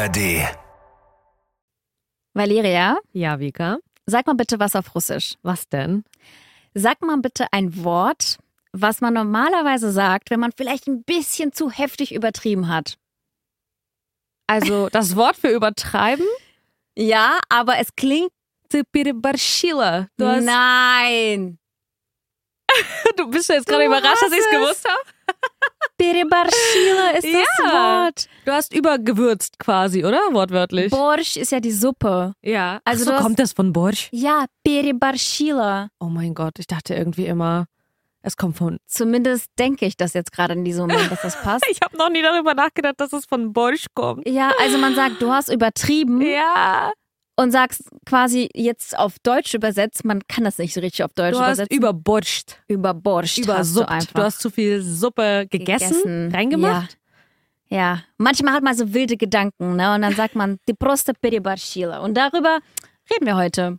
ARD. Valeria? Ja, Vika? Sag mal bitte was auf Russisch. Was denn? Sag mal bitte ein Wort, was man normalerweise sagt, wenn man vielleicht ein bisschen zu heftig übertrieben hat. Also das Wort für übertreiben? Ja, aber es klingt... Ты переборщила. Nein! Du bist jetzt gerade überrascht, dass ich es gewusst habe? Переборщила ist das Wort. Du hast übergewürzt quasi, oder? Wortwörtlich. Borsch ist ja die Suppe. Ja. Also Ach so, kommt das von Borsch? Ja, переборщила. Oh mein Gott, ich dachte irgendwie immer, es kommt von... Zumindest denke ich das jetzt gerade in diesem Moment, dass das passt. Ich habe noch nie darüber nachgedacht, dass es von Borsch kommt. Ja, also man sagt, du hast übertrieben. Ja. Und sagst quasi jetzt auf Deutsch übersetzt, man kann das nicht so richtig auf Deutsch übersetzen. Du hast überborscht. Überborscht. Übersuppt. Du hast zu viel Suppe gegessen. Reingemacht? Ja. Manchmal hat man so wilde Gedanken, ne? Und dann sagt man, ты просто переборщила. Und darüber reden wir heute.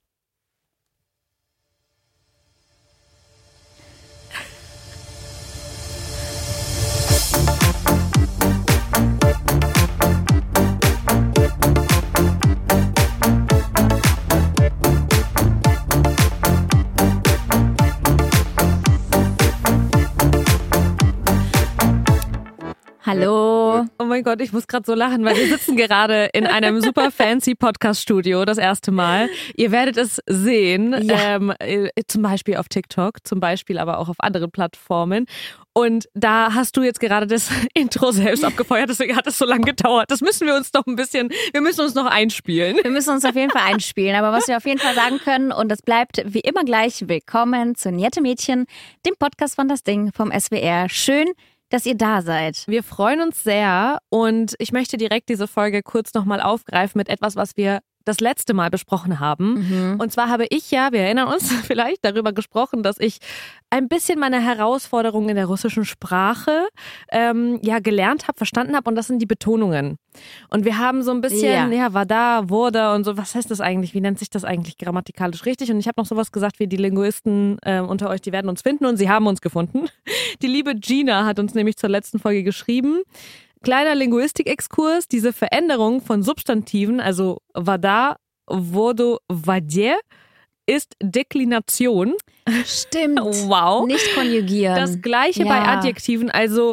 Hallo. Oh mein Gott, ich muss gerade so lachen, weil wir sitzen gerade in einem super fancy Podcast-Studio das erste Mal. Ihr werdet es sehen, zum Beispiel auf TikTok, zum Beispiel aber auch auf anderen Plattformen. Und da hast du jetzt gerade das Intro selbst abgefeuert, deswegen hat es so lange gedauert. Das müssen wir uns noch wir müssen uns noch einspielen. Wir müssen uns auf jeden Fall einspielen, aber was wir auf jeden Fall sagen können, und das bleibt wie immer gleich, willkommen zu Nette Mädchen, dem Podcast von Das Ding vom SWR. Schön, dass ihr da seid. Wir freuen uns sehr und ich möchte direkt diese Folge kurz nochmal aufgreifen mit etwas, was wir das letzte Mal besprochen haben. Und zwar habe ich wir erinnern uns vielleicht, darüber gesprochen, dass ich ein bisschen meine Herausforderungen in der russischen Sprache gelernt habe, verstanden habe, und das sind die Betonungen. Und wir haben so ein bisschen, wada, wurde und so, was heißt das eigentlich? Wie nennt sich das eigentlich grammatikalisch richtig? Und ich habe noch sowas gesagt wie die Linguisten unter euch, die werden uns finden, und sie haben uns gefunden. Die liebe Gina hat uns nämlich zur letzten Folge geschrieben. Kleiner Linguistik-Exkurs, diese Veränderung von Substantiven, also vada, vodo, vadje, ist Deklination. Stimmt. Wow. Nicht konjugieren. Das gleiche bei Adjektiven, also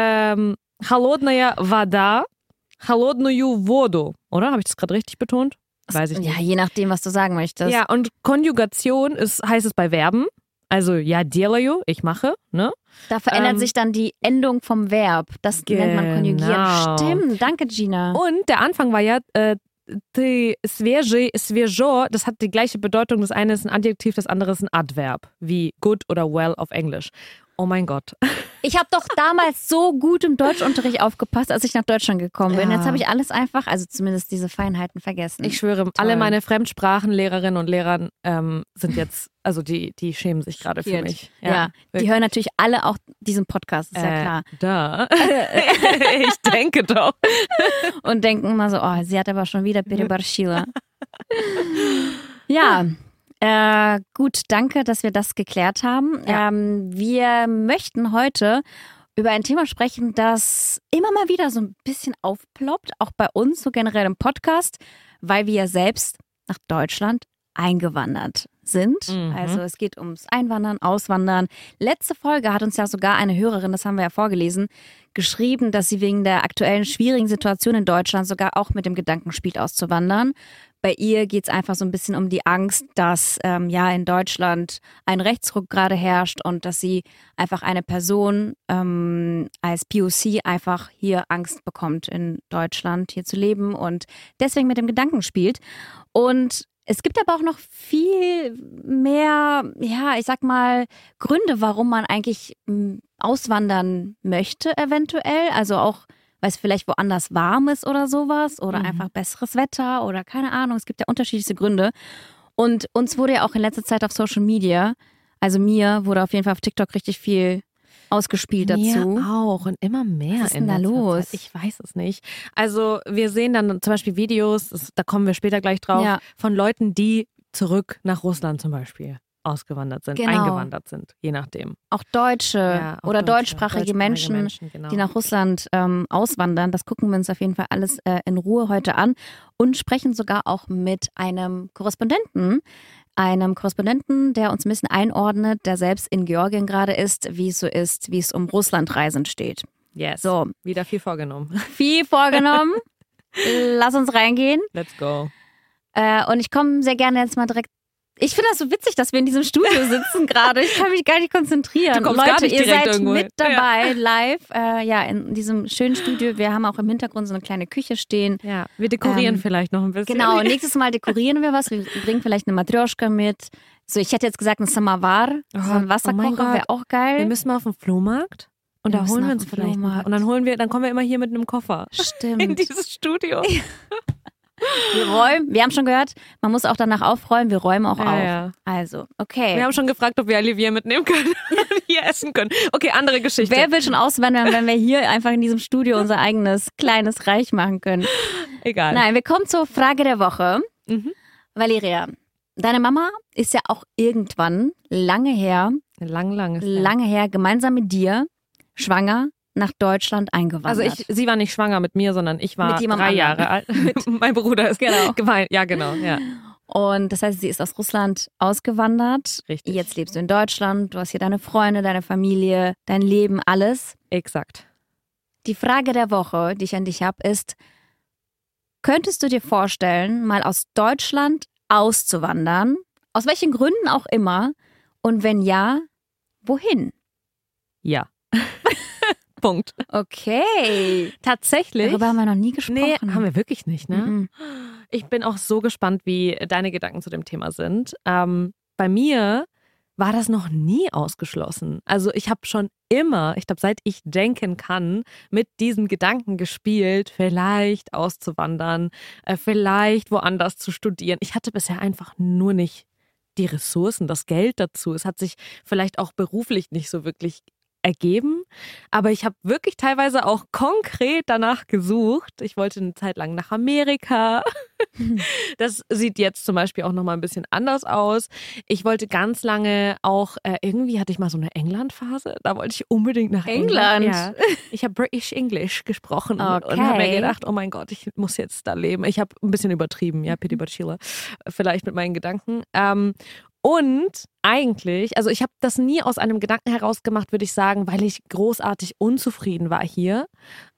холодная вода, холодную воду, oder? Habe ich das gerade richtig betont? Weiß ich nicht. Ja, je nachdem, was du sagen möchtest. Ja, und Konjugation heißt es bei Verben. Also, ja, делаю, ich mache, ne? Da verändert sich dann die Endung vom Verb. Das nennt man konjugieren. Stimmt, danke Gina. Und der Anfang war ja, ты свежий, свежо, das hat die gleiche Bedeutung. Das eine ist ein Adjektiv, das andere ist ein Adverb, wie good oder well auf Englisch. Oh mein Gott. Ich habe doch damals so gut im Deutschunterricht aufgepasst, als ich nach Deutschland gekommen bin. Ja. Jetzt habe ich alles einfach, also zumindest diese Feinheiten vergessen. Ich schwöre, alle meine Fremdsprachenlehrerinnen und Lehrer sind jetzt, also die schämen sich gerade für mich. Ja, die hören natürlich alle auch diesen Podcast, ist ja klar. Ich denke doch. Und denken immer so, oh, sie hat aber schon wieder переборщила. Ja. Gut, danke, dass wir das geklärt haben. Ja. Wir möchten heute über ein Thema sprechen, das immer mal wieder so ein bisschen aufploppt, auch bei uns, so generell im Podcast, weil wir ja selbst nach Deutschland eingewandert sind. Also es geht ums Einwandern, Auswandern. Letzte Folge hat uns ja sogar eine Hörerin, das haben wir ja vorgelesen, geschrieben, dass sie wegen der aktuellen schwierigen Situation in Deutschland sogar auch mit dem Gedanken spielt, auszuwandern. Bei ihr geht es einfach so ein bisschen um die Angst, dass in Deutschland ein Rechtsruck gerade herrscht und dass sie einfach eine Person als POC einfach hier Angst bekommt, in Deutschland hier zu leben und deswegen mit dem Gedanken spielt. Und es gibt aber auch noch viel mehr, ich sag mal, Gründe, warum man eigentlich auswandern möchte eventuell. Also auch, weil es vielleicht woanders warm ist oder sowas oder einfach besseres Wetter oder keine Ahnung. Es gibt ja unterschiedlichste Gründe. Und uns wurde ja auch in letzter Zeit auf Social Media, also mir wurde auf jeden Fall auf TikTok richtig viel ausgespielt dazu. Mir auch und immer mehr. Was ist denn da los? Zeit. Ich weiß es nicht. Also wir sehen dann zum Beispiel Videos, da kommen wir später gleich drauf, von Leuten, die zurück nach Russland zum Beispiel ausgewandert sind, Genau. eingewandert sind, je nachdem. Auch Deutsche Auch oder Deutsche, deutschsprachige Menschen, genau. die nach Russland auswandern. Das gucken wir uns auf jeden Fall alles in Ruhe heute an und sprechen sogar auch mit einem Korrespondenten, der uns ein bisschen einordnet, der selbst in Georgien gerade ist, wie es so ist, wie es um Russlandreisen steht. Yes, So. Wieder viel vorgenommen. Viel vorgenommen. Lass uns reingehen. Let's go. Und ich komme sehr gerne jetzt mal direkt. Ich finde das so witzig, dass wir in diesem Studio sitzen gerade. Ich kann mich gar nicht konzentrieren. Du kommst Leute, gar nicht ihr direkt seid irgendwo mit hin. dabei, live, in diesem schönen Studio. Wir haben auch im Hintergrund so eine kleine Küche stehen. Ja, wir dekorieren vielleicht noch ein bisschen. Genau, nächstes Mal dekorieren wir was. Wir bringen vielleicht eine Matrioschka mit. So, ich hätte jetzt gesagt, ein Samovar, so ein Wasserkocher wäre auch geil. Wir müssen mal auf den Flohmarkt. Und da holen wir uns vielleicht mal. Und dann kommen wir immer hier mit einem Koffer. Stimmt. In dieses Studio. Wir räumen, wir haben schon gehört, man muss auch danach aufräumen, wir räumen auch auf. Ja. Also, okay. Wir haben schon gefragt, ob wir Olivier mitnehmen können und hier essen können. Okay, andere Geschichte. Wer will schon auswandern, wenn wir hier einfach in diesem Studio unser eigenes kleines Reich machen können? Egal. Nein, wir kommen zur Frage der Woche. Valeria, deine Mama ist ja auch irgendwann lange her, gemeinsam mit dir, schwanger, nach Deutschland eingewandert. Also sie war nicht schwanger mit mir, sondern ich war mit 3 Jahre alt. Mein Bruder ist gemeint. Ja, genau. Ja. Und das heißt, sie ist aus Russland ausgewandert. Richtig. Jetzt lebst du in Deutschland. Du hast hier deine Freunde, deine Familie, dein Leben, alles. Exakt. Die Frage der Woche, die ich an dich habe, ist, könntest du dir vorstellen, mal aus Deutschland auszuwandern? Aus welchen Gründen auch immer. Und wenn ja, wohin? Ja. Punkt. Okay. Tatsächlich. Darüber haben wir noch nie gesprochen. Nee, haben wir wirklich nicht, ne? Mhm. Ich bin auch so gespannt, wie deine Gedanken zu dem Thema sind. Bei mir war das noch nie ausgeschlossen. Also ich habe schon immer, ich glaube, seit ich denken kann, mit diesem Gedanken gespielt, vielleicht auszuwandern, vielleicht woanders zu studieren. Ich hatte bisher einfach nur nicht die Ressourcen, das Geld dazu. Es hat sich vielleicht auch beruflich nicht so wirklich ergeben, aber ich habe wirklich teilweise auch konkret danach gesucht. Ich wollte eine Zeit lang nach Amerika. Das sieht jetzt zum Beispiel auch nochmal ein bisschen anders aus. Ich wollte ganz lange auch, irgendwie hatte ich mal so eine England-Phase, da wollte ich unbedingt nach England. Ja. Ich habe British English gesprochen und habe mir gedacht, oh mein Gott, ich muss jetzt da leben. Ich habe ein bisschen übertrieben, ja, Pity Bachila, vielleicht mit meinen Gedanken. Und eigentlich, also ich habe das nie aus einem Gedanken heraus gemacht, würde ich sagen, weil ich großartig unzufrieden war hier.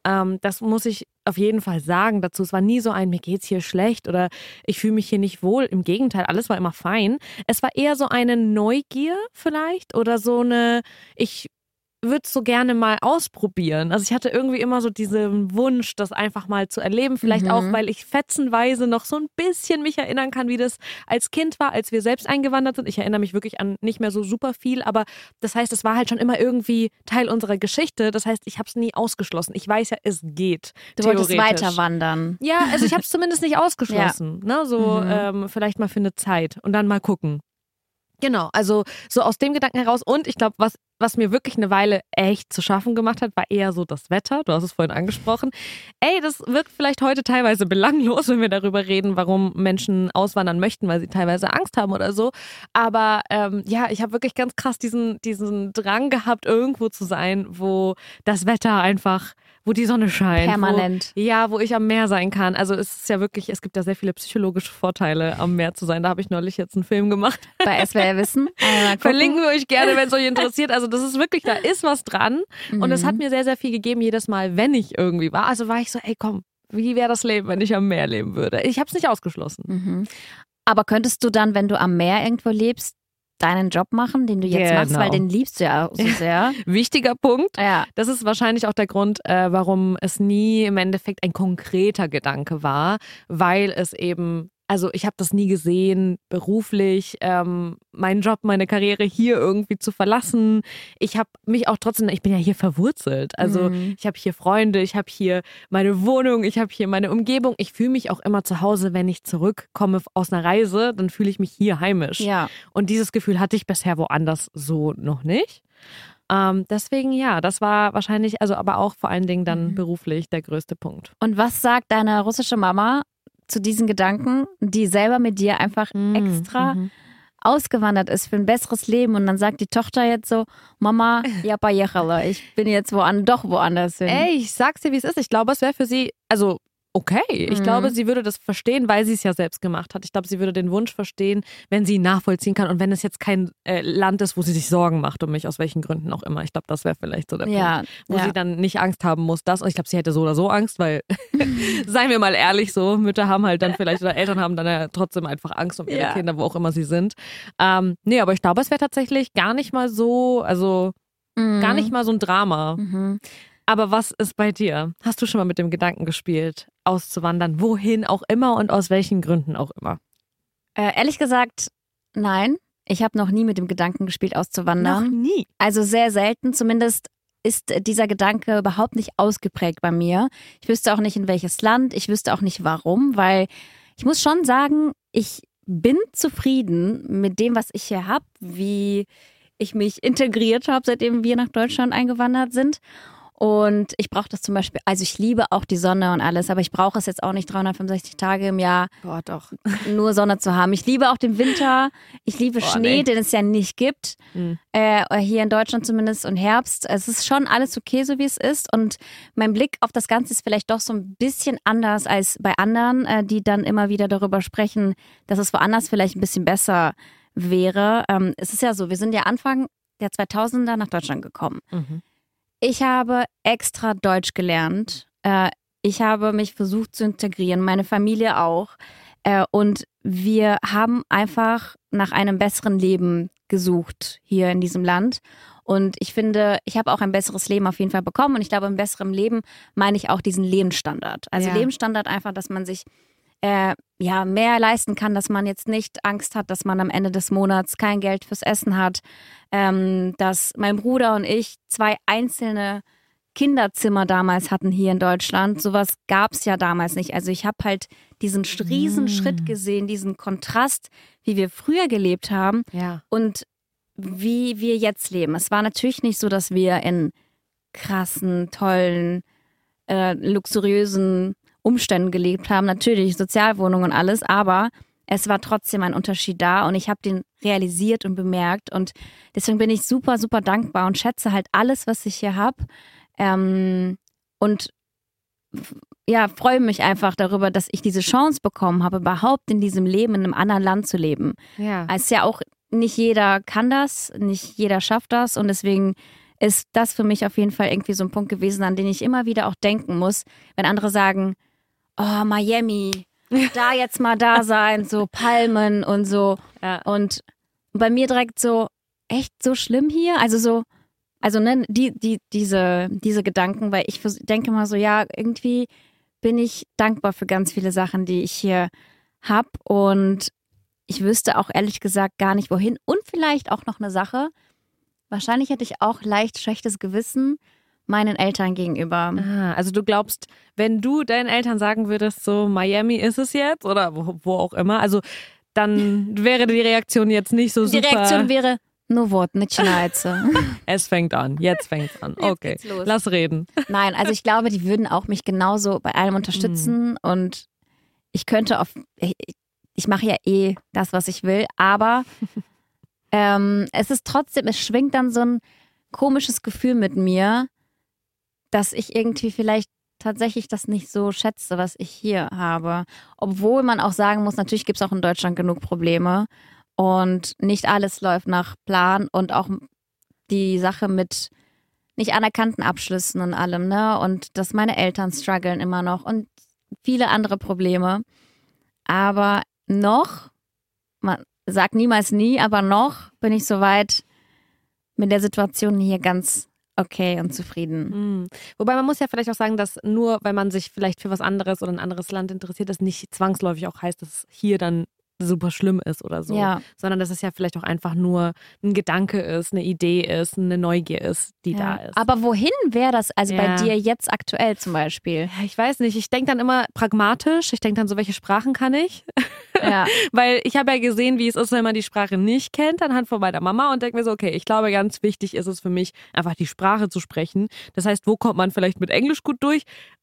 Das muss ich auf jeden Fall sagen dazu. Es war nie so ein, mir geht's hier schlecht oder ich fühle mich hier nicht wohl. Im Gegenteil, alles war immer fein. Es war eher so eine Neugier vielleicht oder so eine, ich würde es so gerne mal ausprobieren. Also ich hatte irgendwie immer so diesen Wunsch, das einfach mal zu erleben. Vielleicht auch, weil ich fetzenweise noch so ein bisschen mich erinnern kann, wie das als Kind war, als wir selbst eingewandert sind. Ich erinnere mich wirklich an nicht mehr so super viel, aber das heißt, es war halt schon immer irgendwie Teil unserer Geschichte. Das heißt, ich habe es nie ausgeschlossen. Ich weiß ja, es geht. Du wolltest weiter wandern. Ja, also ich habe es zumindest nicht ausgeschlossen. Ja. Ne? So vielleicht mal für eine Zeit und dann mal gucken. Genau, also so aus dem Gedanken heraus. Und ich glaube, was mir wirklich eine Weile echt zu schaffen gemacht hat, war eher so das Wetter. Du hast es vorhin angesprochen. Das wirkt vielleicht heute teilweise belanglos, wenn wir darüber reden, warum Menschen auswandern möchten, weil sie teilweise Angst haben oder so. Aber ich habe wirklich ganz krass diesen Drang gehabt, irgendwo zu sein, wo das Wetter einfach, wo die Sonne scheint. Permanent. Wo ich am Meer sein kann. Also es ist ja wirklich, es gibt ja sehr viele psychologische Vorteile, am Meer zu sein. Da habe ich neulich jetzt einen Film gemacht. Bei SWR Wissen. Verlinken wir euch gerne, wenn es euch interessiert. Also das ist wirklich, da ist was dran. Und es hat mir sehr, sehr viel gegeben, jedes Mal, wenn ich irgendwie war. Also war ich so, komm, wie wäre das Leben, wenn ich am Meer leben würde? Ich habe es nicht ausgeschlossen. Aber könntest du dann, wenn du am Meer irgendwo lebst, deinen Job machen, den du jetzt machst, weil den liebst du ja so sehr. Wichtiger Punkt. Ja. Das ist wahrscheinlich auch der Grund, warum es nie im Endeffekt ein konkreter Gedanke war, weil es eben, also ich habe das nie gesehen, beruflich, meinen Job, meine Karriere hier irgendwie zu verlassen. Ich habe mich auch trotzdem, ich bin ja hier verwurzelt. Also ich habe hier Freunde, ich habe hier meine Wohnung, ich habe hier meine Umgebung. Ich fühle mich auch immer zu Hause, wenn ich zurückkomme aus einer Reise, dann fühle ich mich hier heimisch. Ja. Und dieses Gefühl hatte ich bisher woanders so noch nicht. Deswegen das war wahrscheinlich, also aber auch vor allen Dingen dann beruflich der größte Punkt. Und was sagt deine russische Mama zu diesen Gedanken, die selber mit dir einfach extra ausgewandert ist für ein besseres Leben und dann sagt die Tochter jetzt so, Mama, ja поехала, ich bin jetzt woanders hin. Ey, ich sag's dir, wie es ist. Ich glaube, es wäre für sie, also okay. Ich glaube, sie würde das verstehen, weil sie es ja selbst gemacht hat. Ich glaube, sie würde den Wunsch verstehen, wenn sie ihn nachvollziehen kann und wenn es jetzt kein Land ist, wo sie sich Sorgen macht um mich, aus welchen Gründen auch immer. Ich glaube, das wäre vielleicht so der Punkt, wo sie dann nicht Angst haben muss. Und ich glaube, sie hätte so oder so Angst, weil, seien wir mal ehrlich, so Mütter haben halt dann vielleicht oder Eltern haben dann ja trotzdem einfach Angst um ihre Kinder, wo auch immer sie sind. Nee, aber ich glaube, es wäre tatsächlich gar nicht mal so, gar nicht mal so ein Drama. Aber was ist bei dir? Hast du schon mal mit dem Gedanken gespielt, auszuwandern? Wohin auch immer und aus welchen Gründen auch immer? Ehrlich gesagt, nein. Ich habe noch nie mit dem Gedanken gespielt, auszuwandern. Noch nie? Also sehr selten. Zumindest ist dieser Gedanke überhaupt nicht ausgeprägt bei mir. Ich wüsste auch nicht, in welches Land. Ich wüsste auch nicht, warum. Weil ich muss schon sagen, ich bin zufrieden mit dem, was ich hier habe, wie ich mich integriert habe, seitdem wir nach Deutschland eingewandert sind. Und ich brauche das zum Beispiel, also ich liebe auch die Sonne und alles, aber ich brauche es jetzt auch nicht 365 Tage im Jahr nur Sonne zu haben. Ich liebe auch den Winter, ich liebe Schnee, den es ja nicht gibt, hier in Deutschland zumindest, und Herbst. Es ist schon alles okay, so wie es ist, und mein Blick auf das Ganze ist vielleicht doch so ein bisschen anders als bei anderen, die dann immer wieder darüber sprechen, dass es woanders vielleicht ein bisschen besser wäre. Es ist ja so, wir sind ja Anfang der 2000er nach Deutschland gekommen. Ich habe extra Deutsch gelernt. Ich habe mich versucht zu integrieren, meine Familie auch. Und wir haben einfach nach einem besseren Leben gesucht hier in diesem Land. Und ich finde, ich habe auch ein besseres Leben auf jeden Fall bekommen. Und ich glaube, im besseren Leben meine ich auch diesen Lebensstandard. Also Lebensstandard einfach, dass man sich mehr leisten kann, dass man jetzt nicht Angst hat, dass man am Ende des Monats kein Geld fürs Essen hat, dass mein Bruder und ich 2 einzelne Kinderzimmer damals hatten hier in Deutschland. Sowas gab es ja damals nicht. Also ich habe halt diesen riesen Schritt gesehen, diesen Kontrast, wie wir früher gelebt haben und wie wir jetzt leben. Es war natürlich nicht so, dass wir in krassen, tollen, luxuriösen Umständen gelebt haben, natürlich Sozialwohnungen und alles, aber es war trotzdem ein Unterschied da und ich habe den realisiert und bemerkt und deswegen bin ich super, super dankbar und schätze halt alles, was ich hier habe, und freue mich einfach darüber, dass ich diese Chance bekommen habe, überhaupt in diesem Leben in einem anderen Land zu leben. Es ist ja auch, nicht jeder kann das, nicht jeder schafft das und deswegen ist das für mich auf jeden Fall irgendwie so ein Punkt gewesen, an den ich immer wieder auch denken muss, wenn andere sagen, oh, Miami, da jetzt mal da sein, so Palmen und so. Und bei mir direkt so, echt so schlimm hier? Also diese Gedanken, weil ich denke mal so, ja, irgendwie bin ich dankbar für ganz viele Sachen, die ich hier habe und ich wüsste auch ehrlich gesagt gar nicht wohin. Und vielleicht auch noch eine Sache, wahrscheinlich hätte ich auch leicht schlechtes Gewissen meinen Eltern gegenüber. Also du glaubst, wenn du deinen Eltern sagen würdest, so Miami ist es jetzt oder wo auch immer, also dann wäre die Reaktion jetzt nicht so super. Die Reaktion wäre, no вот, начинается. Es fängt an, jetzt fängt's an. Okay, lass reden. Nein, also ich glaube, die würden auch mich genauso bei allem unterstützen und ich könnte ich mache ja eh das, was ich will, aber es ist trotzdem, es schwingt dann so ein komisches Gefühl mit mir, dass ich irgendwie vielleicht tatsächlich das nicht so schätze, was ich hier habe. Obwohl man auch sagen muss, natürlich gibt es auch in Deutschland genug Probleme und nicht alles läuft nach Plan und auch die Sache mit nicht anerkannten Abschlüssen und allem, ne? Und dass meine Eltern strugglen immer noch und viele andere Probleme. Aber noch, man sagt niemals nie, aber noch bin ich soweit mit der Situation hier ganz okay und zufrieden. Wobei man muss ja vielleicht auch sagen, dass nur weil man sich vielleicht für was anderes oder ein anderes Land interessiert, das nicht zwangsläufig auch heißt, dass es hier dann super schlimm ist oder so. Sondern dass es ja vielleicht auch einfach nur ein Gedanke ist, eine Idee ist, eine Neugier ist, die da ist. Aber wohin wäre das also bei dir jetzt aktuell zum Beispiel? Ja, ich weiß nicht. Ich denke dann immer pragmatisch. Ich denke dann so, welche Sprachen kann ich? Weil ich habe ja gesehen, wie es ist, wenn man die Sprache nicht kennt, anhand von meiner Mama und denke mir so, okay, ich glaube, ganz wichtig ist es für mich, einfach die Sprache zu sprechen. Das heißt, wo kommt man vielleicht mit Englisch gut durch?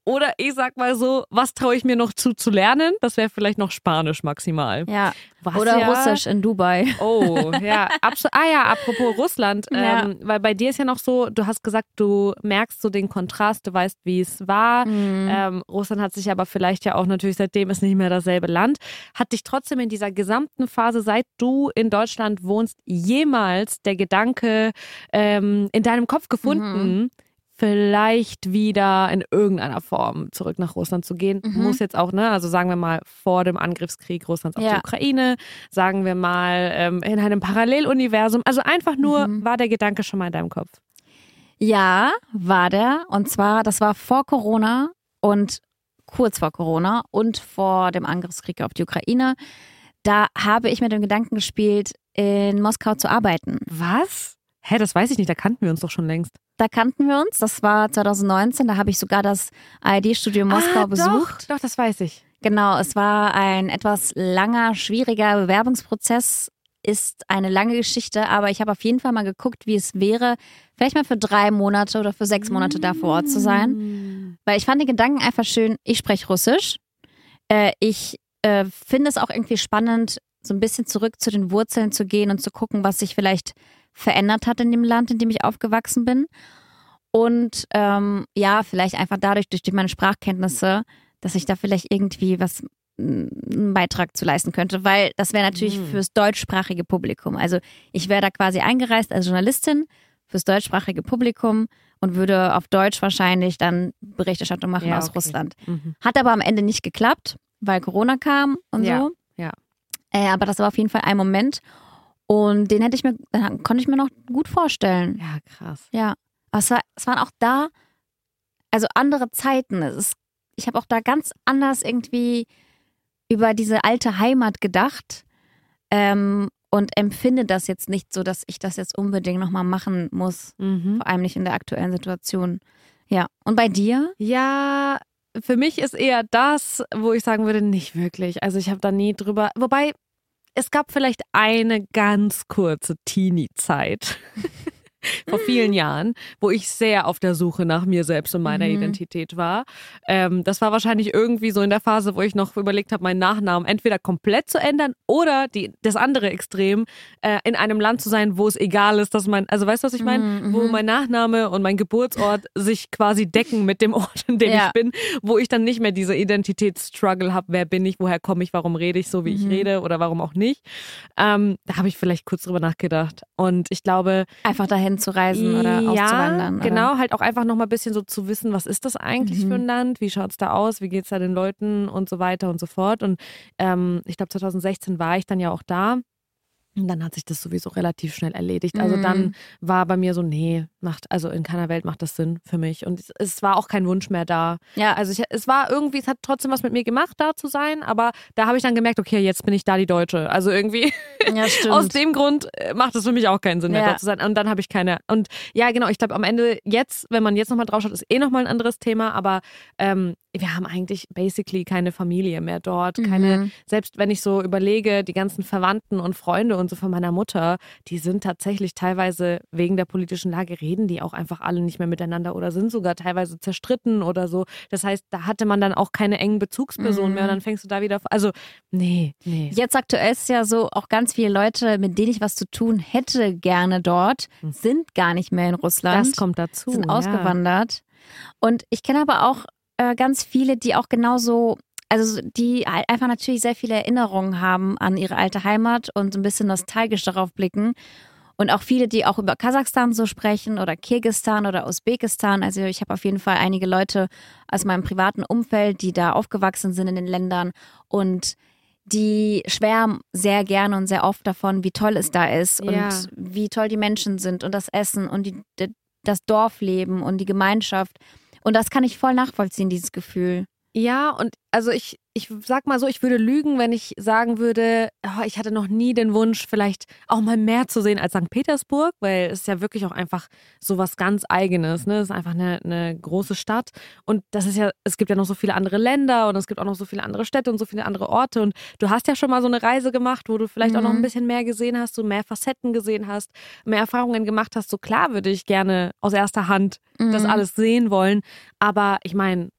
Oder ich sag mal so, was traue ich mir noch zu lernen? Das wäre vielleicht noch Spanisch maximal. Ja. Was Oder Russisch in Dubai. Oh, ja. Apropos Russland. Weil bei dir ist ja noch so, du hast gesagt, du merkst so den Kontrast, du weißt, wie es war. Russland hat sich aber vielleicht ja auch natürlich, seitdem ist nicht mehr dasselbe Land. Hat dich trotzdem in dieser gesamten Phase, seit du in Deutschland wohnst, jemals der Gedanke in deinem Kopf gefunden, vielleicht wieder in irgendeiner Form zurück nach Russland zu gehen? Muss jetzt auch, ne? Also sagen wir mal vor dem Angriffskrieg Russlands auf die Ukraine, sagen wir mal in einem Paralleluniversum. Also einfach nur, war der Gedanke schon mal in deinem Kopf? Ja, war der. Und zwar, das war vor Corona und kurz vor Corona und vor dem Angriffskrieg auf die Ukraine. Da habe ich mit dem Gedanken gespielt, in Moskau zu arbeiten. Was? Hä, das weiß ich nicht, da kannten wir uns doch schon längst. Da kannten wir uns, das war 2019, da habe ich sogar das ARD-Studio Moskau besucht. Doch, das weiß ich. Genau, es war ein etwas langer, schwieriger Bewerbungsprozess, ist eine lange Geschichte, aber ich habe auf jeden Fall mal geguckt, wie es wäre, vielleicht mal für 3 Monate oder für 6 Monate da vor Ort zu sein. Weil ich fand den Gedanken einfach schön, ich spreche Russisch. Ich finde es auch irgendwie spannend, so ein bisschen zurück zu den Wurzeln zu gehen und zu gucken, was sich vielleicht verändert hat in dem Land, in dem ich aufgewachsen bin. Und vielleicht einfach dadurch, durch meine Sprachkenntnisse, dass ich da vielleicht irgendwie einen Beitrag zu leisten könnte, weil das wäre natürlich fürs deutschsprachige Publikum. Also ich wäre da quasi eingereist als Journalistin fürs deutschsprachige Publikum und würde auf Deutsch wahrscheinlich dann Berichterstattung machen aus Russland. Hat aber am Ende nicht geklappt, weil Corona kam und so. Ja. Aber das war auf jeden Fall ein Moment. Und den konnte ich mir noch gut vorstellen. Ja, krass. Ja. Aber es waren auch da, also andere Zeiten. Ich habe auch da ganz anders irgendwie über diese alte Heimat gedacht und empfinde das jetzt nicht so, dass ich das jetzt unbedingt nochmal machen muss. Vor allem nicht in der aktuellen Situation. Ja. Und bei dir? Ja, für mich ist eher das, wo ich sagen würde, nicht wirklich. Also ich habe da nie drüber, wobei es gab vielleicht eine ganz kurze Teenie-Zeit vor vielen Jahren, wo ich sehr auf der Suche nach mir selbst und meiner Identität war. Das war wahrscheinlich irgendwie so in der Phase, wo ich noch überlegt habe, meinen Nachnamen entweder komplett zu ändern oder das andere Extrem, in einem Land zu sein, wo es egal ist, dass also weißt du, was ich meine? Wo mein Nachname und mein Geburtsort sich quasi decken mit dem Ort, in dem ich bin, wo ich dann nicht mehr diese Identitätsstruggle habe, wer bin ich, woher komme ich, warum rede ich so, wie ich rede oder warum auch nicht. Da habe ich vielleicht kurz drüber nachgedacht und ich glaube... Einfach dahin zu reisen oder auszuwandern. Genau, oder? halt auch einfach nochmal ein bisschen so zu wissen, was ist das eigentlich für ein Land, wie schaut es da aus, wie geht es da den Leuten und so weiter und so fort. Und ich glaube 2016 war ich dann ja auch da. Und dann hat sich das sowieso relativ schnell erledigt. Also dann war bei mir so, also in keiner Welt macht das Sinn für mich. Und es war auch kein Wunsch mehr da. Ja. Also es hat trotzdem was mit mir gemacht, da zu sein. Aber da habe ich dann gemerkt, okay, jetzt bin ich da die Deutsche. Also irgendwie aus dem Grund macht es für mich auch keinen Sinn mehr, da zu sein. Und dann habe ich keine. Und ja, genau, ich glaube am Ende jetzt, wenn man jetzt nochmal drauf schaut, ist nochmal ein anderes Thema. Aber wir haben eigentlich basically keine Familie mehr dort. Selbst wenn ich so überlege, die ganzen Verwandten und Freunde und so von meiner Mutter, die sind tatsächlich teilweise wegen der politischen Lage, reden die auch einfach alle nicht mehr miteinander oder sind sogar teilweise zerstritten oder so. Das heißt, da hatte man dann auch keine engen Bezugspersonen mehr und dann fängst du da wieder, also nee. Jetzt aktuell ist ja so, auch ganz viele Leute, mit denen ich was zu tun hätte gerne dort, sind gar nicht mehr in Russland. Das kommt dazu. Sind ausgewandert. Und ich kenne aber auch ganz viele, die auch genauso, also die halt einfach natürlich sehr viele Erinnerungen haben an ihre alte Heimat und so ein bisschen nostalgisch darauf blicken. Und auch viele, die auch über Kasachstan so sprechen oder Kirgisistan oder Usbekistan. Also ich habe auf jeden Fall einige Leute aus meinem privaten Umfeld, die da aufgewachsen sind in den Ländern und die schwärmen sehr gerne und sehr oft davon, wie toll es da ist und wie toll die Menschen sind und das Essen und das Dorfleben und die Gemeinschaft. Und das kann ich voll nachvollziehen, dieses Gefühl. Ja, und also ich sag mal so, ich würde lügen, wenn ich sagen würde, ich hatte noch nie den Wunsch, vielleicht auch mal mehr zu sehen als St. Petersburg, weil es ist ja wirklich auch einfach so was ganz Eigenes, ne? Es ist einfach eine große Stadt und es gibt ja noch so viele andere Länder und es gibt auch noch so viele andere Städte und so viele andere Orte und du hast ja schon mal so eine Reise gemacht, wo du vielleicht auch noch ein bisschen mehr gesehen hast, so mehr Facetten gesehen hast, mehr Erfahrungen gemacht hast. So klar würde ich gerne aus erster Hand das alles sehen wollen, aber ich meine,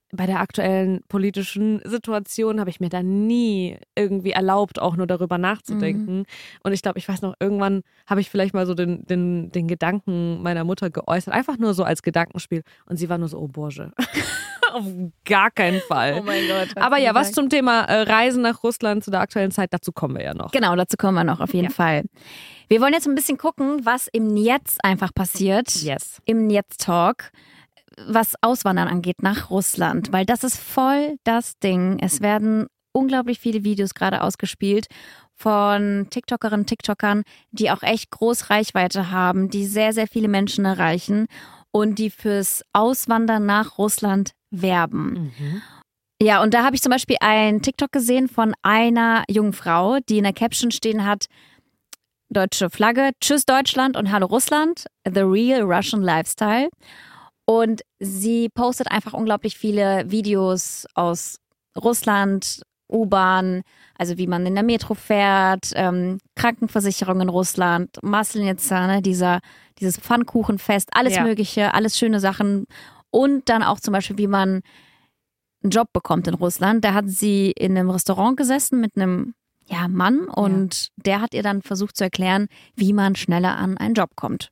bei der aktuellen politischen Situation habe ich mir da nie irgendwie erlaubt, auch nur darüber nachzudenken. Und ich glaube, ich weiß noch, irgendwann habe ich vielleicht mal so den Gedanken meiner Mutter geäußert, einfach nur so als Gedankenspiel. Und sie war nur so, oh Boże. Auf gar keinen Fall. Oh mein Gott. Aber ja, was zum Thema Reisen nach Russland zu der aktuellen Zeit, dazu kommen wir ja noch. Genau, dazu kommen wir noch auf jeden Fall. Wir wollen jetzt ein bisschen gucken, was im Jetzt einfach passiert. Yes. Im Jetzt-Talk, was Auswandern angeht nach Russland. Weil das ist voll das Ding. Es werden unglaublich viele Videos gerade ausgespielt von TikTokerinnen, TikTokern, die auch echt groß Reichweite haben, die sehr, sehr viele Menschen erreichen und die fürs Auswandern nach Russland werben. Ja, und da habe ich zum Beispiel einen TikTok gesehen von einer jungen Frau, die in der Caption stehen hat, deutsche Flagge, Tschüss Deutschland und Hallo Russland, The Real Russian Lifestyle. Und sie postet einfach unglaublich viele Videos aus Russland, U-Bahn, also wie man in der Metro fährt, Krankenversicherung in Russland, Maslenitsa, ne, dieses Pfannkuchenfest, alles Mögliche, alles schöne Sachen. Und dann auch zum Beispiel, wie man einen Job bekommt in Russland. Da hat sie in einem Restaurant gesessen mit einem Mann und der hat ihr dann versucht zu erklären, wie man schneller an einen Job kommt.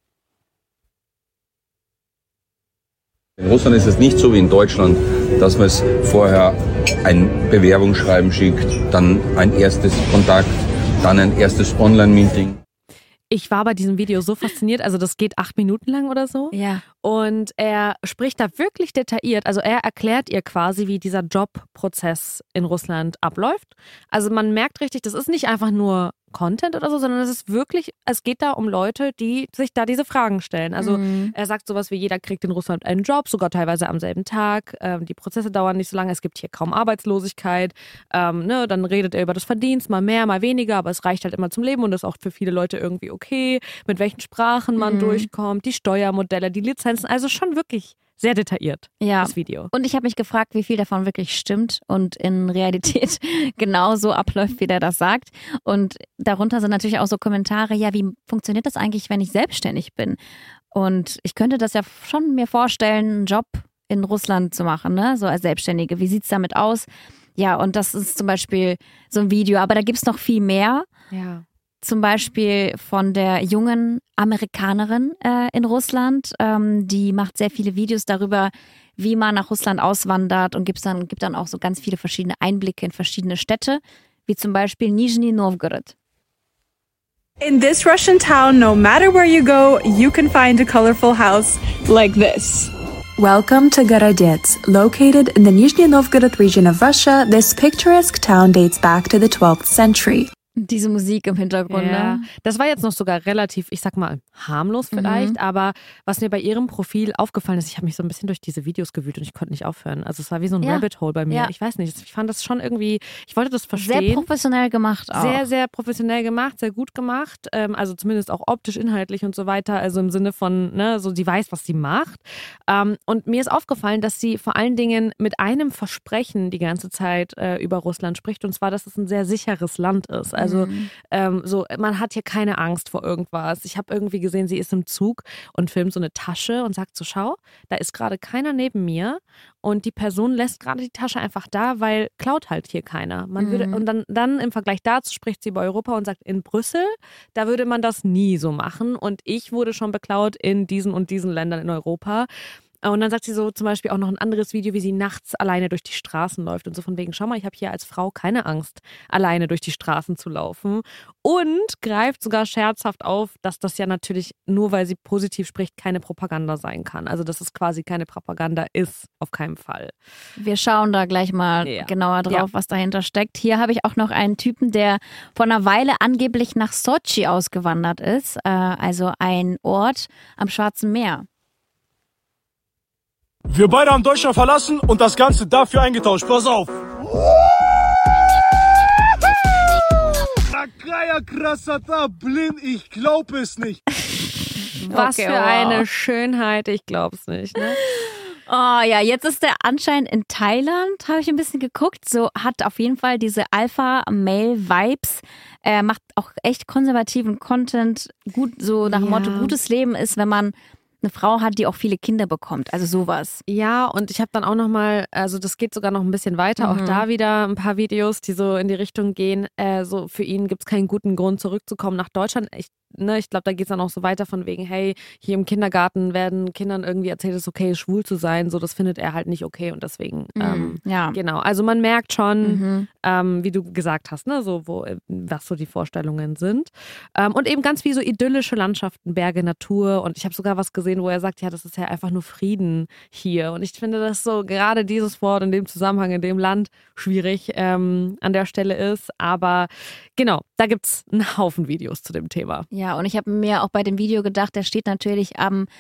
In Russland ist es nicht so wie in Deutschland, dass man es vorher ein Bewerbungsschreiben schickt, dann ein erstes Kontakt, dann ein erstes Online-Meeting. Ich war bei diesem Video so fasziniert, also das geht 8 Minuten lang oder so. Ja. Und er spricht da wirklich detailliert, also er erklärt ihr quasi, wie dieser Jobprozess in Russland abläuft. Also man merkt richtig, das ist nicht einfach nur Content oder so, sondern es geht da um Leute, die sich da diese Fragen stellen. Also er sagt sowas wie, jeder kriegt in Russland einen Job, sogar teilweise am selben Tag. Die Prozesse dauern nicht so lange, es gibt hier kaum Arbeitslosigkeit. Dann redet er über das Verdienst, mal mehr, mal weniger, aber es reicht halt immer zum Leben und das ist auch für viele Leute irgendwie okay, mit welchen Sprachen man durchkommt, die Steuermodelle, die Lizenzen, also schon wirklich sehr detailliert, das Video. Und ich habe mich gefragt, wie viel davon wirklich stimmt und in Realität genau so abläuft, wie der das sagt. Und darunter sind natürlich auch so Kommentare, ja, wie funktioniert das eigentlich, wenn ich selbstständig bin? Und ich könnte das ja schon mir vorstellen, einen Job in Russland zu machen, ne? So als Selbstständige. Wie sieht es damit aus? Ja, und das ist zum Beispiel so ein Video, aber da gibt es noch viel mehr. Ja. Zum Beispiel von der jungen Amerikanerin in Russland. Die macht sehr viele Videos darüber, wie man nach Russland auswandert und gibt dann auch so ganz viele verschiedene Einblicke in verschiedene Städte, wie zum Beispiel Nizhny Novgorod. In this Russian town, no matter where you go, you can find a colorful house like this. Welcome to Gorodets. Located in the Nizhny Novgorod region of Russia, this picturesque town dates back to the 12th century. Diese Musik im Hintergrund, ne? Das war jetzt noch sogar relativ, ich sag mal, harmlos vielleicht, aber was mir bei ihrem Profil aufgefallen ist, ich habe mich so ein bisschen durch diese Videos gewühlt und ich konnte nicht aufhören. Also es war wie so ein Rabbit Hole bei mir. Ich weiß nicht, ich fand das schon irgendwie, ich wollte das verstehen. Sehr professionell gemacht auch. Sehr, sehr professionell gemacht, sehr gut gemacht, also zumindest auch optisch, inhaltlich und so weiter, also im Sinne von, ne, so die weiß, was sie macht. Und mir ist aufgefallen, dass sie vor allen Dingen mit einem Versprechen die ganze Zeit über Russland spricht, und zwar, dass es ein sehr sicheres Land ist. Also man hat hier keine Angst vor irgendwas. Ich habe irgendwie gesehen, sie ist im Zug und filmt so eine Tasche und sagt so, schau, da ist gerade keiner neben mir und die Person lässt gerade die Tasche einfach da, weil klaut halt hier keiner. Und dann im Vergleich dazu spricht sie über Europa und sagt, in Brüssel, da würde man das nie so machen und ich wurde schon beklaut in diesen und diesen Ländern in Europa. Und dann sagt sie so zum Beispiel auch noch ein anderes Video, wie sie nachts alleine durch die Straßen läuft und so von wegen, schau mal, ich habe hier als Frau keine Angst, alleine durch die Straßen zu laufen, und greift sogar scherzhaft auf, dass das ja natürlich nur, weil sie positiv spricht, keine Propaganda sein kann. Also dass es quasi keine Propaganda ist, auf keinen Fall. Wir schauen da gleich mal genauer drauf, was dahinter steckt. Hier habe ich auch noch einen Typen, der vor einer Weile angeblich nach Sotschi ausgewandert ist, also ein Ort am Schwarzen Meer. Wir beide haben Deutschland verlassen und das Ganze dafür eingetauscht. Pass auf. Такая красота, blind, ich glaub es nicht. Was für eine Schönheit, ich glaub's nicht. Ne? Oh ja, jetzt ist der anscheinend in Thailand, habe ich ein bisschen geguckt. So hat auf jeden Fall diese Alpha-Male-Vibes, macht auch echt konservativen Content. Gut, so nach dem Motto, gutes Leben ist, wenn man eine Frau hat, die auch viele Kinder bekommt. Also sowas. Ja, und ich habe dann auch nochmal, also das geht sogar noch ein bisschen weiter, auch da wieder ein paar Videos, die so in die Richtung gehen. So für ihn gibt es keinen guten Grund, zurückzukommen nach Deutschland. Ich glaube, da geht es dann auch so weiter von wegen, hey, hier im Kindergarten werden Kindern irgendwie erzählt, es ist okay, schwul zu sein. So, das findet er halt nicht okay und deswegen, genau. Also man merkt schon, wie du gesagt hast, ne, so was so die Vorstellungen sind. Und eben ganz wie so idyllische Landschaften, Berge, Natur. Und ich habe sogar was gesehen, wo er sagt, ja, das ist ja einfach nur Frieden hier. Und ich finde, dass so gerade dieses Wort in dem Zusammenhang, in dem Land schwierig an der Stelle ist. Aber genau, da gibt es einen Haufen Videos zu dem Thema. Ja, und ich habe mir auch bei dem Video gedacht, der steht natürlich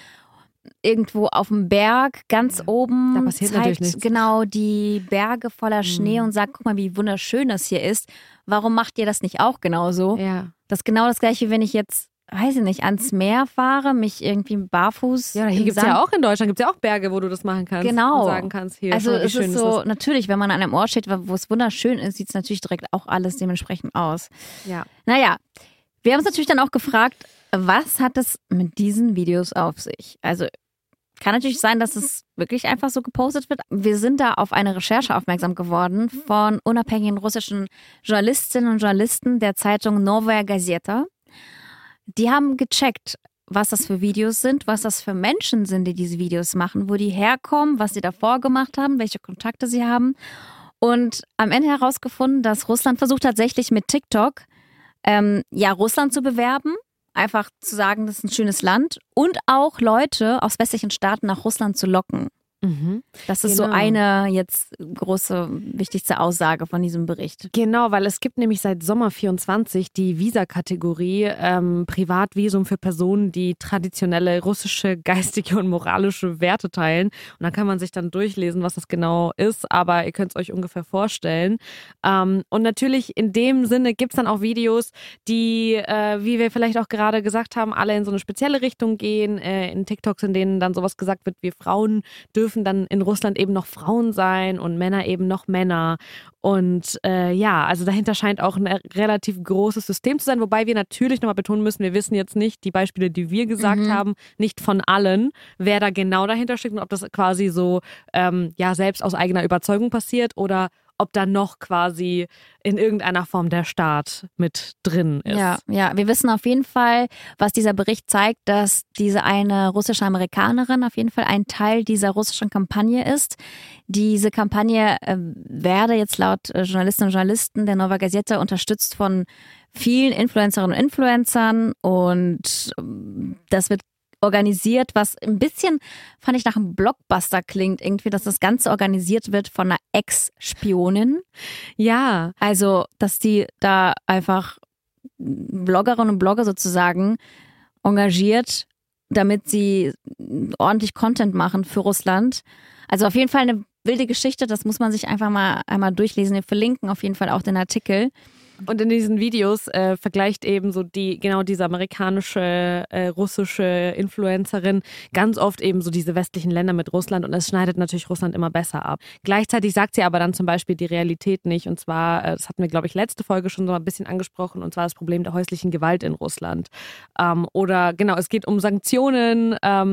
irgendwo auf dem Berg, ganz oben. Da passiert natürlich nichts. Genau die Berge voller Schnee und sagt, guck mal, wie wunderschön das hier ist. Warum macht ihr das nicht auch genauso? Ja. Das ist genau das Gleiche, wenn ich jetzt, weiß ich nicht, ans Meer fahre, mich irgendwie barfuß. Ja, hier gibt es ja auch in Deutschland, gibt es ja auch Berge, wo du das machen kannst. Genau. Und sagen kannst, hier, also schau, wie es schön ist so, ist natürlich, wenn man an einem Ort steht, wo es wunderschön ist, sieht es natürlich direkt auch alles dementsprechend aus. Ja. Naja, wir haben uns natürlich dann auch gefragt, was hat es mit diesen Videos auf sich? Also kann natürlich sein, dass es wirklich einfach so gepostet wird. Wir sind da auf eine Recherche aufmerksam geworden von unabhängigen russischen Journalistinnen und Journalisten der Zeitung Novaya Gazeta. Die haben gecheckt, was das für Videos sind, was das für Menschen sind, die diese Videos machen, wo die herkommen, was sie davor gemacht haben, welche Kontakte sie haben. Und am Ende herausgefunden, dass Russland versucht tatsächlich mit TikTok Russland zu bewerben, einfach zu sagen, das ist ein schönes Land und auch Leute aus westlichen Staaten nach Russland zu locken. Das ist so eine jetzt große, wichtigste Aussage von diesem Bericht. Genau, weil es gibt nämlich seit Sommer 24 die Visa-Kategorie Privatvisum für Personen, die traditionelle russische geistige und moralische Werte teilen. Und da kann man sich dann durchlesen, was das genau ist, aber ihr könnt es euch ungefähr vorstellen. Und natürlich in dem Sinne gibt es dann auch Videos, die, wie wir vielleicht auch gerade gesagt haben, alle in so eine spezielle Richtung gehen. In TikToks, in denen dann sowas gesagt wird, wie Frauen dürfen dann in Russland eben noch Frauen sein und Männer eben noch Männer. Und also dahinter scheint auch ein relativ großes System zu sein, wobei wir natürlich nochmal betonen müssen, wir wissen jetzt nicht, die Beispiele, die wir gesagt haben, nicht von allen, wer da genau dahinter steckt und ob das quasi so selbst aus eigener Überzeugung passiert oder ob da noch quasi in irgendeiner Form der Staat mit drin ist. Ja, wir wissen auf jeden Fall, was dieser Bericht zeigt, dass diese eine russische Amerikanerin auf jeden Fall ein Teil dieser russischen Kampagne ist. Diese Kampagne werde jetzt laut Journalistinnen und Journalisten der Novaya Gazeta unterstützt von vielen Influencerinnen und Influencern und das wird organisiert, was ein bisschen, fand ich, nach einem Blockbuster klingt, irgendwie, dass das Ganze organisiert wird von einer Ex-Spionin. Ja. Also, dass die da einfach Bloggerinnen und Blogger sozusagen engagiert, damit sie ordentlich Content machen für Russland. Also auf jeden Fall eine wilde Geschichte, das muss man sich einfach mal einmal durchlesen. Wir verlinken auf jeden Fall auch den Artikel. Und in diesen Videos vergleicht eben so diese amerikanische, russische Influencerin ganz oft eben so diese westlichen Länder mit Russland und es schneidet natürlich Russland immer besser ab. Gleichzeitig sagt sie aber dann zum Beispiel die Realität nicht und zwar, das hatten wir glaube ich letzte Folge schon so ein bisschen angesprochen und zwar das Problem der häuslichen Gewalt in Russland. Oder genau, es geht um Sanktionen.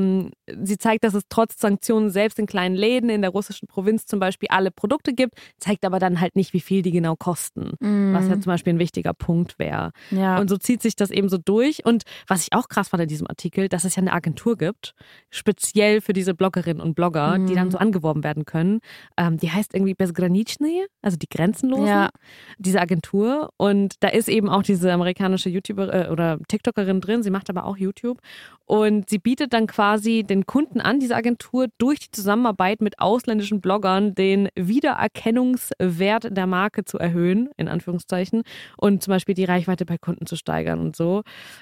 Sie zeigt, dass es trotz Sanktionen selbst in kleinen Läden in der russischen Provinz zum Beispiel alle Produkte gibt, zeigt aber dann halt nicht, wie viel die genau kosten. Was ja zum Beispiel ein wichtiger Punkt wäre. Ja. Und so zieht sich das eben so durch. Und was ich auch krass fand in diesem Artikel, dass es ja eine Agentur gibt, speziell für diese Bloggerinnen und Blogger, die dann so angeworben werden können. Die heißt irgendwie Bezgranichny, also die Grenzenlosen, diese Agentur. Und da ist eben auch diese amerikanische YouTuber oder TikTokerin drin, sie macht aber auch YouTube. Und sie bietet dann quasi den Kunden an, diese Agentur, durch die Zusammenarbeit mit ausländischen Bloggern den Wiedererkennungswert der Marke zu erhöhen, in Anführungszeichen, und zum Beispiel die Reichweite bei Kunden zu steigern und so.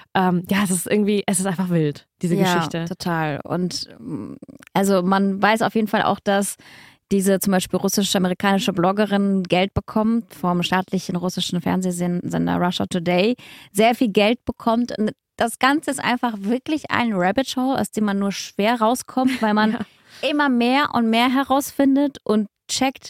Es ist einfach wild, diese Geschichte. Ja, total. Und also man weiß auf jeden Fall auch, dass diese zum Beispiel russisch-amerikanische Bloggerin Geld bekommt vom staatlichen russischen Fernsehsender Russia Today, sehr viel Geld bekommt. Und das Ganze ist einfach wirklich ein Rabbit Hole, aus dem man nur schwer rauskommt, weil man immer mehr und mehr herausfindet und checkt,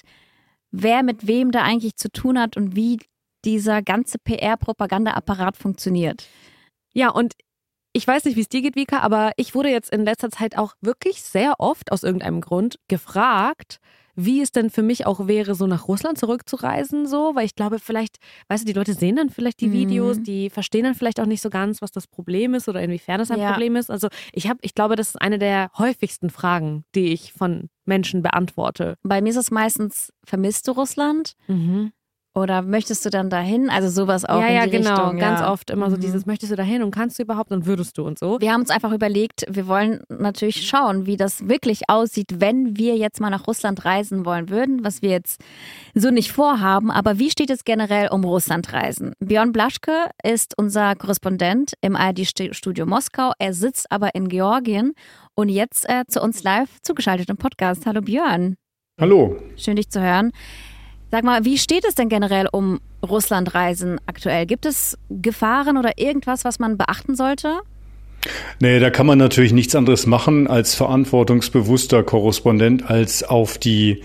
wer mit wem da eigentlich zu tun hat und wie dieser ganze PR-Propaganda-Apparat funktioniert. Ja, und Ich weiß nicht, wie es dir geht, Vika, aber ich wurde jetzt in letzter Zeit auch wirklich sehr oft aus irgendeinem Grund gefragt, wie es denn für mich auch wäre, so nach Russland zurückzureisen, so, weil ich glaube, vielleicht, weißt du, die Leute sehen dann vielleicht die Videos, die verstehen dann vielleicht auch nicht so ganz, was das Problem ist oder inwiefern das ein Problem ist. Also ich glaube, das ist eine der häufigsten Fragen, die ich von Menschen beantworte. Bei mir ist es meistens, vermisst du Russland? Oder möchtest du dann dahin? Also sowas auch in die Richtung. Ganz oft immer so dieses, möchtest du dahin und kannst du überhaupt und würdest du und so. Wir haben uns einfach überlegt, wir wollen natürlich schauen, wie das wirklich aussieht, wenn wir jetzt mal nach Russland reisen wollen würden, was wir jetzt so nicht vorhaben. Aber wie steht es generell um Russlandreisen? Björn Blaschke ist unser Korrespondent im ARD-Studio Moskau. Er sitzt aber in Georgien und jetzt zu uns live zugeschaltet im Podcast. Hallo Björn. Hallo. Schön, dich zu hören. Sag mal, wie steht es denn generell um Russlandreisen aktuell? Gibt es Gefahren oder irgendwas, was man beachten sollte? Nee, da kann man natürlich nichts anderes machen als verantwortungsbewusster Korrespondent, als auf die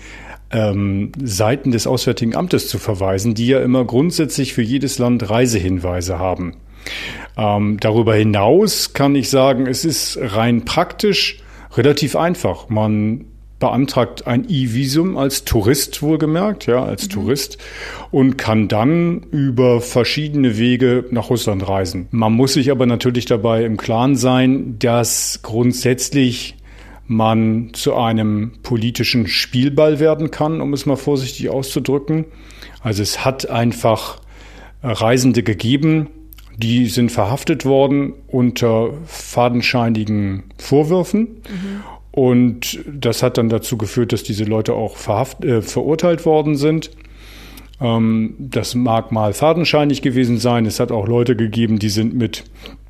Seiten des Auswärtigen Amtes zu verweisen, die ja immer grundsätzlich für jedes Land Reisehinweise haben. Darüber hinaus kann ich sagen, es ist rein praktisch relativ einfach. Man beantragt ein E-Visum als Tourist wohlgemerkt, als Tourist und kann dann über verschiedene Wege nach Russland reisen. Man muss sich aber natürlich dabei im Klaren sein, dass grundsätzlich man zu einem politischen Spielball werden kann, um es mal vorsichtig auszudrücken. Also es hat einfach Reisende gegeben, die sind verhaftet worden unter fadenscheinigen Vorwürfen. Und das hat dann dazu geführt, dass diese Leute auch verurteilt worden sind. Das mag mal fadenscheinig gewesen sein. Es hat auch Leute gegeben, die sind mit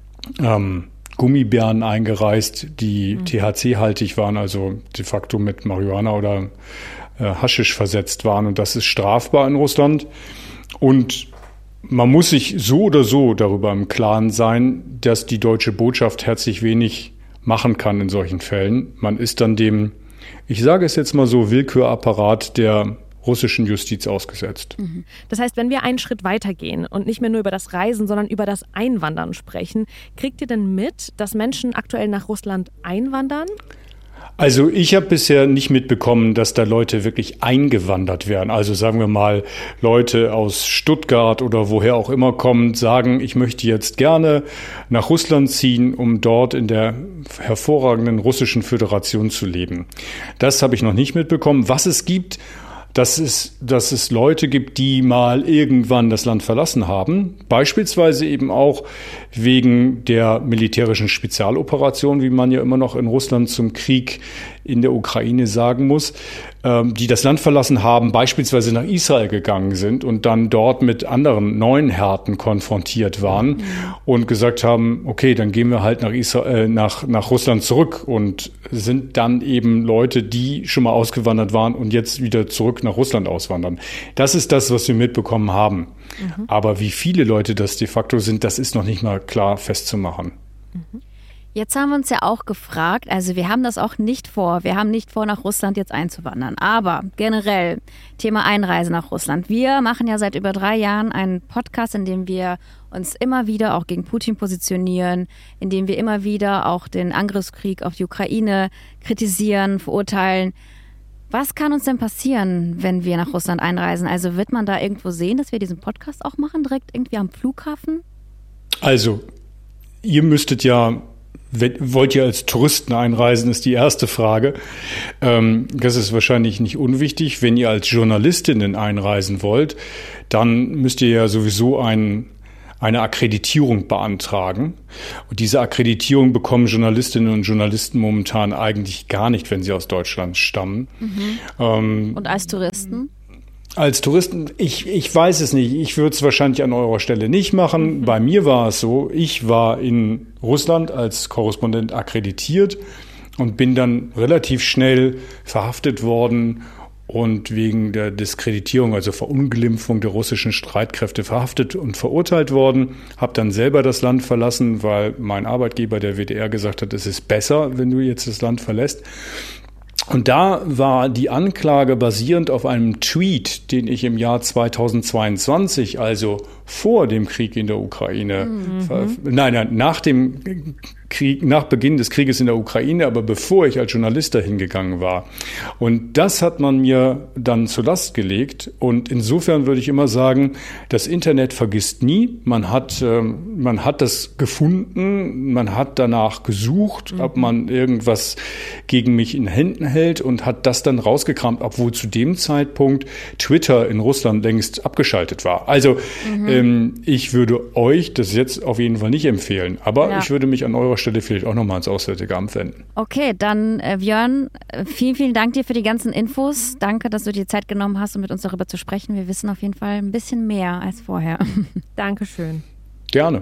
Gummibären eingereist, die THC-haltig waren, also de facto mit Marihuana oder Haschisch versetzt waren. Und das ist strafbar in Russland. Und man muss sich so oder so darüber im Klaren sein, dass die deutsche Botschaft herzlich wenig machen kann in solchen Fällen. Man ist dann dem, ich sage es jetzt mal so, Willkürapparat der russischen Justiz ausgesetzt. Das heißt, wenn wir einen Schritt weitergehen und nicht mehr nur über das Reisen, sondern über das Einwandern sprechen, kriegt ihr denn mit, dass Menschen aktuell nach Russland einwandern? Also ich habe bisher nicht mitbekommen, dass da Leute wirklich eingewandert werden. Also sagen wir mal, Leute aus Stuttgart oder woher auch immer kommen, sagen, ich möchte jetzt gerne nach Russland ziehen, um dort in der hervorragenden Russischen Föderation zu leben. Das habe ich noch nicht mitbekommen. Was es gibt, dass es Leute gibt, die mal irgendwann das Land verlassen haben, beispielsweise eben auch wegen der militärischen Spezialoperation, wie man ja immer noch in Russland zum Krieg in der Ukraine sagen muss, die das Land verlassen haben, beispielsweise nach Israel gegangen sind und dann dort mit anderen neuen Härten konfrontiert waren und gesagt haben, okay, dann gehen wir halt nach Russland zurück und sind dann eben Leute, die schon mal ausgewandert waren und jetzt wieder zurück nach Russland auswandern. Das ist das, was wir mitbekommen haben. Aber wie viele Leute das de facto sind, das ist noch nicht mal klar festzumachen. Jetzt haben wir uns ja auch gefragt, also wir haben das auch nicht vor. Wir haben nicht vor, nach Russland jetzt einzuwandern. Aber generell, Thema Einreise nach Russland. Wir machen ja seit über 3 Jahren einen Podcast, in dem wir uns immer wieder auch gegen Putin positionieren, in dem wir immer wieder auch den Angriffskrieg auf die Ukraine kritisieren, verurteilen. Was kann uns denn passieren, wenn wir nach Russland einreisen? Also wird man da irgendwo sehen, dass wir diesen Podcast auch machen, direkt irgendwie am Flughafen? Also, ihr müsstet ja, wollt ihr als Touristen einreisen, ist die erste Frage. Das ist wahrscheinlich nicht unwichtig. Wenn ihr als Journalistinnen einreisen wollt, dann müsst ihr ja sowieso eine Akkreditierung beantragen. Und diese Akkreditierung bekommen Journalistinnen und Journalisten momentan eigentlich gar nicht, wenn sie aus Deutschland stammen. Und als Touristen? Als Touristen, ich weiß es nicht. Ich würde es wahrscheinlich an eurer Stelle nicht machen. Bei mir war es so, ich war in Russland als Korrespondent akkreditiert und bin dann relativ schnell verhaftet worden und wegen der Diskreditierung, also Verunglimpfung der russischen Streitkräfte verhaftet und verurteilt worden. Habe dann selber das Land verlassen, weil mein Arbeitgeber, der WDR, gesagt hat, es ist besser, wenn du jetzt das Land verlässt. Und da war die Anklage basierend auf einem Tweet, den ich im Jahr 2022, also vor dem Krieg in der Ukraine. Nein, nach dem Krieg, nach Beginn des Krieges in der Ukraine, aber bevor ich als Journalist dahin gegangen war. Und das hat man mir dann zur Last gelegt. Und insofern würde ich immer sagen, das Internet vergisst nie. Man hat das gefunden, man hat danach gesucht, ob man irgendwas gegen mich in Händen hält und hat das dann rausgekramt, obwohl zu dem Zeitpunkt Twitter in Russland längst abgeschaltet war. Also ich würde euch das jetzt auf jeden Fall nicht empfehlen, aber ich würde mich an eurer Stelle vielleicht auch nochmal ans Auswärtige Amt wenden. Okay, dann Björn, vielen, vielen Dank dir für die ganzen Infos. Danke, dass du dir Zeit genommen hast, um mit uns darüber zu sprechen. Wir wissen auf jeden Fall ein bisschen mehr als vorher. Dankeschön. Gerne.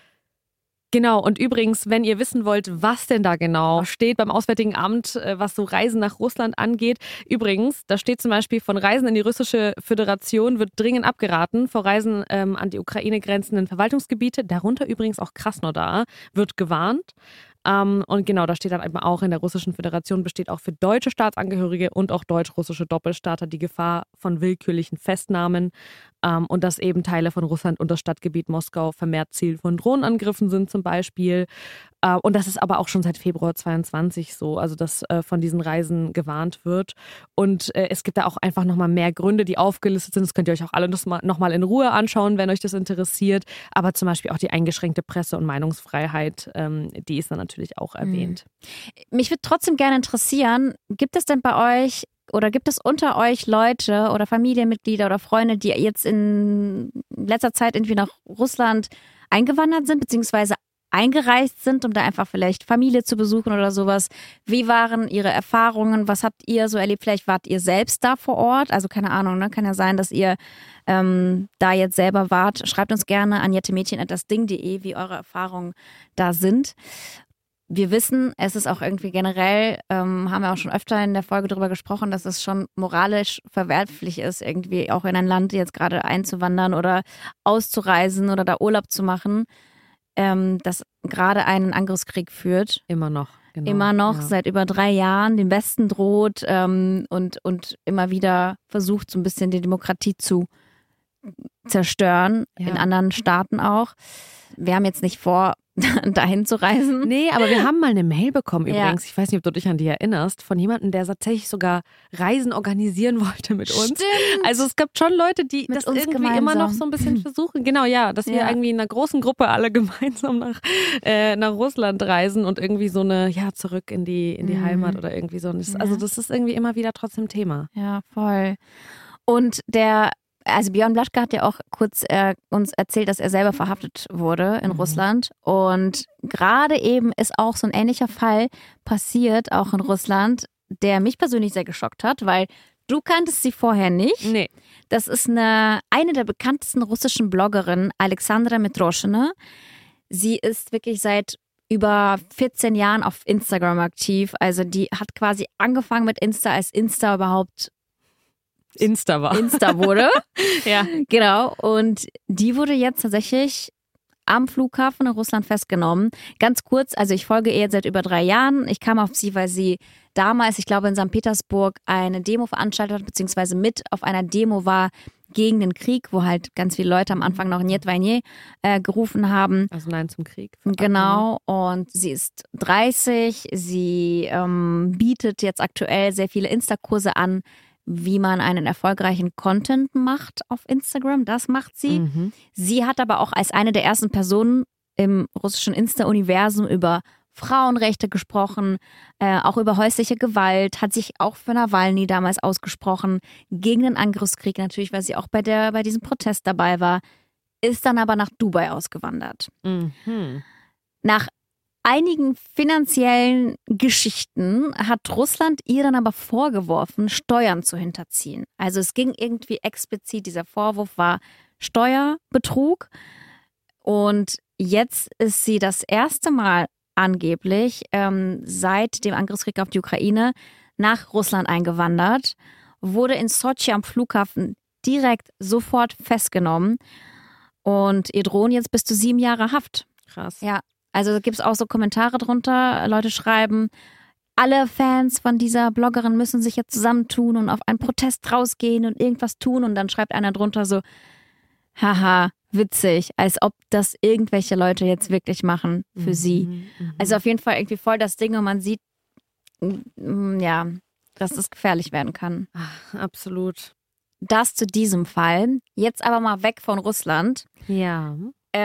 Genau, und übrigens, wenn ihr wissen wollt, was denn da genau steht beim Auswärtigen Amt, was so Reisen nach Russland angeht. Übrigens, da steht zum Beispiel, von Reisen in die Russische Föderation wird dringend abgeraten. Vor Reisen an die Ukraine grenzenden Verwaltungsgebiete, darunter übrigens auch Krasnodar, wird gewarnt. Und genau, da steht dann eben auch, in der Russischen Föderation besteht auch für deutsche Staatsangehörige und auch deutsch-russische Doppelstaater die Gefahr von willkürlichen Festnahmen und dass eben Teile von Russland und das Stadtgebiet Moskau vermehrt Ziel von Drohnenangriffen sind zum Beispiel. Und das ist aber auch schon seit Februar 2022 so, also dass von diesen Reisen gewarnt wird. Und es gibt da auch einfach nochmal mehr Gründe, die aufgelistet sind. Das könnt ihr euch auch alle nochmal in Ruhe anschauen, wenn euch das interessiert. Aber zum Beispiel auch die eingeschränkte Presse- und Meinungsfreiheit, die ist dann natürlich auch erwähnt. Mich würde trotzdem gerne interessieren, gibt es denn bei euch oder gibt es unter euch Leute oder Familienmitglieder oder Freunde, die jetzt in letzter Zeit irgendwie nach Russland eingewandert sind, beziehungsweise eingereist sind, um da einfach vielleicht Familie zu besuchen oder sowas? Wie waren ihre Erfahrungen? Was habt ihr so erlebt? Vielleicht wart ihr selbst da vor Ort? Also keine Ahnung, ne? Kann ja sein, dass ihr da jetzt selber wart. Schreibt uns gerne an jettemädchen@dasding.de, wie eure Erfahrungen da sind. Wir wissen, es ist auch irgendwie generell, haben wir auch schon öfter in der Folge darüber gesprochen, dass es schon moralisch verwerflich ist, irgendwie auch in ein Land jetzt gerade einzuwandern oder auszureisen oder da Urlaub zu machen, das gerade einen Angriffskrieg führt. Immer noch. Genau. Immer noch, seit über 3 Jahren, dem Westen droht und immer wieder versucht, so ein bisschen die Demokratie zu zerstören, in anderen Staaten auch. Wir haben jetzt nicht vor, dahin zu reisen. Nee, aber wir haben mal eine Mail bekommen übrigens, ich weiß nicht, ob du dich an die erinnerst, von jemandem, der tatsächlich sogar Reisen organisieren wollte mit uns. Stimmt. Also es gibt schon Leute, die mit das uns irgendwie gemeinsam immer noch so ein bisschen versuchen. Genau, ja, dass wir irgendwie in einer großen Gruppe alle gemeinsam nach Russland reisen und irgendwie so eine, zurück in die Heimat oder irgendwie so. Also das ist irgendwie immer wieder trotzdem Thema. Ja, voll. Und also Björn Blaschke hat ja auch kurz uns erzählt, dass er selber verhaftet wurde in Russland. Und gerade eben ist auch so ein ähnlicher Fall passiert, auch in Russland, der mich persönlich sehr geschockt hat, weil du kanntest sie vorher nicht. Nee. Das ist eine der bekanntesten russischen Bloggerinnen, Alexandra Mitroschina. Sie ist wirklich seit über 14 Jahren auf Instagram aktiv. Also die hat quasi angefangen mit Insta, als Insta überhaupt Insta wurde. Ja. Genau. Und die wurde jetzt tatsächlich am Flughafen in Russland festgenommen. Ganz kurz, also ich folge ihr seit über 3 Jahren. Ich kam auf sie, weil sie damals, ich glaube in St. Petersburg, eine Demo veranstaltet hat, beziehungsweise mit auf einer Demo war gegen den Krieg, wo halt ganz viele Leute am Anfang noch Niet Vojne gerufen haben. Also Nein zum Krieg. Genau. Und sie ist 30. Sie bietet jetzt aktuell sehr viele Insta-Kurse an, wie man einen erfolgreichen Content macht auf Instagram. Das macht sie. Sie hat aber auch als eine der ersten Personen im russischen Insta-Universum über Frauenrechte gesprochen, auch über häusliche Gewalt, hat sich auch für Nawalny damals ausgesprochen, gegen den Angriffskrieg natürlich, weil sie auch bei diesem Protest dabei war, ist dann aber nach Dubai ausgewandert. Nach einigen finanziellen Geschichten hat Russland ihr dann aber vorgeworfen, Steuern zu hinterziehen. Also es ging irgendwie explizit, dieser Vorwurf war Steuerbetrug. Und jetzt ist sie das erste Mal angeblich seit dem Angriffskrieg auf die Ukraine nach Russland eingewandert, wurde in Sochi am Flughafen direkt sofort festgenommen und ihr drohen jetzt bis zu 7 Jahre Haft. Krass. Ja. Also gibt es auch so Kommentare drunter, Leute schreiben, alle Fans von dieser Bloggerin müssen sich jetzt zusammentun und auf einen Protest rausgehen und irgendwas tun. Und dann schreibt einer drunter so, haha, witzig, als ob das irgendwelche Leute jetzt wirklich machen für sie. Also auf jeden Fall irgendwie voll das Ding und man sieht, ja, dass es gefährlich werden kann. Ach, absolut. Das zu diesem Fall. Jetzt aber mal weg von Russland. Ja.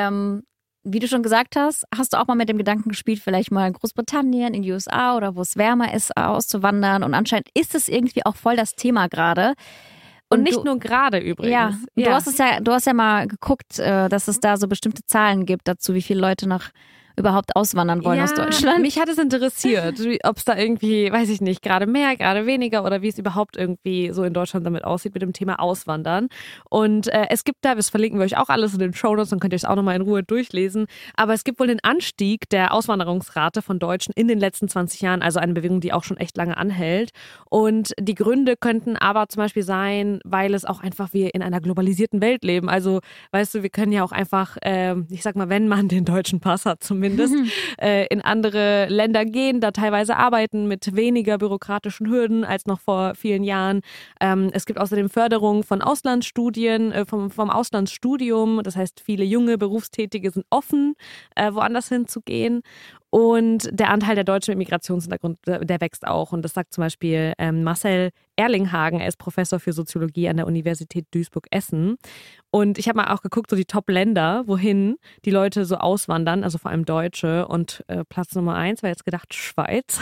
Wie du schon gesagt hast, hast du auch mal mit dem Gedanken gespielt, vielleicht mal in Großbritannien, in die USA oder wo es wärmer ist, auszuwandern. Und anscheinend ist es irgendwie auch voll das Thema gerade. Und nicht nur gerade übrigens. Ja, du hast ja mal geguckt, dass es da so bestimmte Zahlen gibt dazu, wie viele Leute überhaupt auswandern wollen aus Deutschland. Mich hat es interessiert, ob es da irgendwie, weiß ich nicht, gerade mehr, gerade weniger oder wie es überhaupt irgendwie so in Deutschland damit aussieht mit dem Thema Auswandern. Und es gibt da, das verlinken wir euch auch alles in den Shownotes, dann könnt ihr es auch nochmal in Ruhe durchlesen. Aber es gibt wohl einen Anstieg der Auswanderungsrate von Deutschen in den letzten 20 Jahren, also eine Bewegung, die auch schon echt lange anhält. Und die Gründe könnten aber zum Beispiel sein, weil es auch einfach wir in einer globalisierten Welt leben. Also, weißt du, wir können ja auch einfach, ich sag mal, wenn man den deutschen Pass hat zumindest, in andere Länder gehen, da teilweise arbeiten mit weniger bürokratischen Hürden als noch vor vielen Jahren. Es gibt außerdem Förderung von Auslandsstudien, vom Auslandsstudium. Das heißt, viele junge Berufstätige sind offen, woanders hinzugehen. Und der Anteil der Deutschen mit Migrationshintergrund, der wächst auch. Und das sagt zum Beispiel Marcel Erlinghagen. Er ist Professor für Soziologie an der Universität Duisburg-Essen. Und ich habe mal auch geguckt, so die Top-Länder, wohin die Leute so auswandern, also vor allem Deutsche. Und Platz Nummer 1 war jetzt gedacht Schweiz.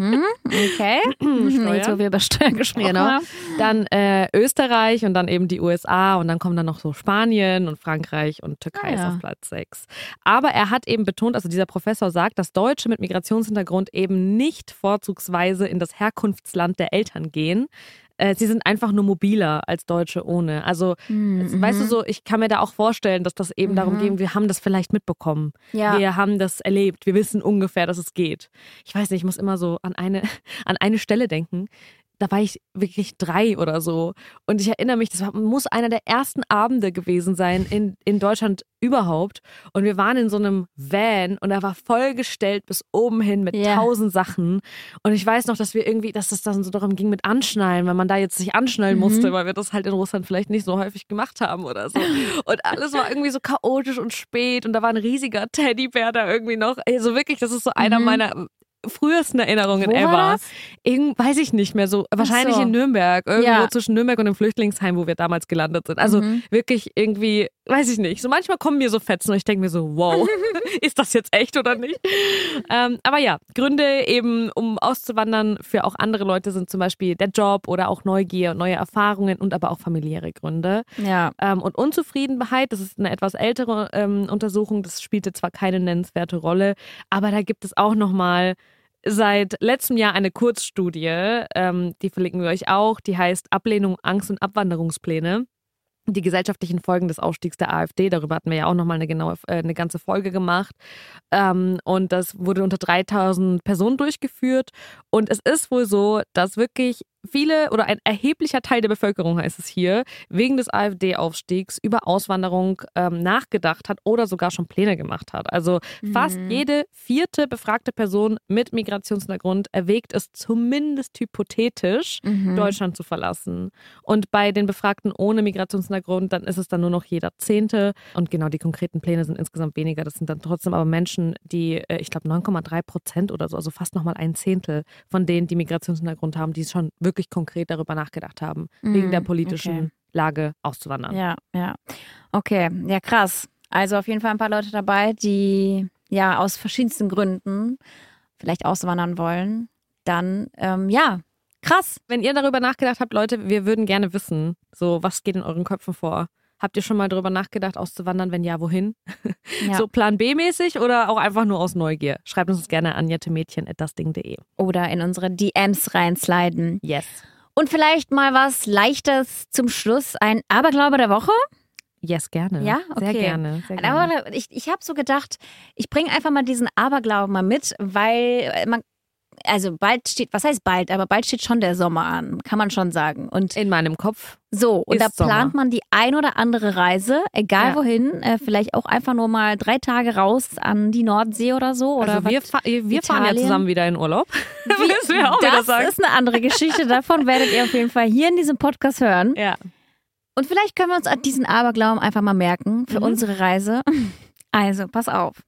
Okay. Jetzt, wo wir über Steuern gesprochen haben. Dann Österreich und dann eben die USA. Und dann kommen dann noch so Spanien und Frankreich und Türkei ist auf Platz 6. Aber er hat eben betont, also dieser Professor sagt, dass Deutsche mit Migrationshintergrund eben nicht vorzugsweise in das Herkunftsland der Eltern gehen. Sie sind einfach nur mobiler als Deutsche ohne. Also, weißt du so, ich kann mir da auch vorstellen, dass das eben darum geht, wir haben das vielleicht mitbekommen. Ja. Wir haben das erlebt. Wir wissen ungefähr, dass es geht. Ich weiß nicht, ich muss immer so an eine Stelle denken. Da war ich wirklich 3 oder so. Und ich erinnere mich, das muss einer der ersten Abende gewesen sein in Deutschland überhaupt. Und wir waren in so einem Van und er war vollgestellt bis oben hin mit 1000 Sachen. Und ich weiß noch, dass es dann so darum ging mit Anschnallen, weil man da jetzt sich anschnallen musste, weil wir das halt in Russland vielleicht nicht so häufig gemacht haben oder so. Und alles war irgendwie so chaotisch und spät. Und da war ein riesiger Teddybär da irgendwie noch. Also wirklich, das ist so einer meiner frühesten Erinnerungen ever. Weiß ich nicht mehr so. Wahrscheinlich in Nürnberg. Irgendwo zwischen Nürnberg und dem Flüchtlingsheim, wo wir damals gelandet sind. Also wirklich irgendwie, weiß ich nicht. So manchmal kommen mir so Fetzen und ich denke mir so, wow, ist das jetzt echt oder nicht? Aber ja, Gründe eben, um auszuwandern für auch andere Leute sind zum Beispiel der Job oder auch Neugier und neue Erfahrungen und aber auch familiäre Gründe. Ja. Und Unzufriedenheit, das ist eine etwas ältere Untersuchung, das spielte zwar keine nennenswerte Rolle, aber da gibt es auch nochmal seit letztem Jahr eine Kurzstudie, die verlinken wir euch auch, die heißt Ablehnung, Angst und Abwanderungspläne. Die gesellschaftlichen Folgen des Aufstiegs der AfD, darüber hatten wir ja auch nochmal eine ganze Folge gemacht. Und das wurde unter 3000 Personen durchgeführt. Und es ist wohl so, dass wirklich viele oder ein erheblicher Teil der Bevölkerung, heißt es hier, wegen des AfD-Aufstiegs über Auswanderung nachgedacht hat oder sogar schon Pläne gemacht hat. Also fast jede 4. befragte Person mit Migrationshintergrund erwägt es zumindest hypothetisch, Deutschland zu verlassen. Und bei den Befragten ohne Migrationshintergrund, dann ist es dann nur noch jeder 10. Und genau, die konkreten Pläne sind insgesamt weniger. Das sind dann trotzdem aber Menschen, die, ich glaube 9,3% oder so, also fast nochmal 1/10 von denen, die Migrationshintergrund haben, die schon wirklich konkret darüber nachgedacht haben, wegen der politischen Lage auszuwandern. Ja. Okay, ja krass. Also auf jeden Fall ein paar Leute dabei, die ja aus verschiedensten Gründen vielleicht auswandern wollen. Dann, krass. Wenn ihr darüber nachgedacht habt, Leute, wir würden gerne wissen, so was geht in euren Köpfen vor? Habt ihr schon mal darüber nachgedacht, auszuwandern? Wenn ja, wohin? Ja. So Plan B-mäßig oder auch einfach nur aus Neugier? Schreibt uns das gerne an jettemädchen@dasding.de. Oder in unsere DMs reinsliden. Yes. Und vielleicht mal was Leichtes zum Schluss. Ein Aberglaube der Woche? Yes, gerne. Ja, okay. Sehr gerne. Aber ich habe so gedacht, ich bringe einfach mal diesen Aberglauben mal mit, weil bald steht schon der Sommer an, kann man schon sagen. Und in meinem Kopf. So, und da plant man die ein oder andere Reise, egal wohin, vielleicht auch einfach nur mal 3 Tage raus an die Nordsee oder so. Oder also wir fahren ja zusammen wieder in Urlaub. Das ist eine andere Geschichte, davon werdet ihr auf jeden Fall hier in diesem Podcast hören. Ja. Und vielleicht können wir uns diesen Aberglauben einfach mal merken für unsere Reise. Also, pass auf.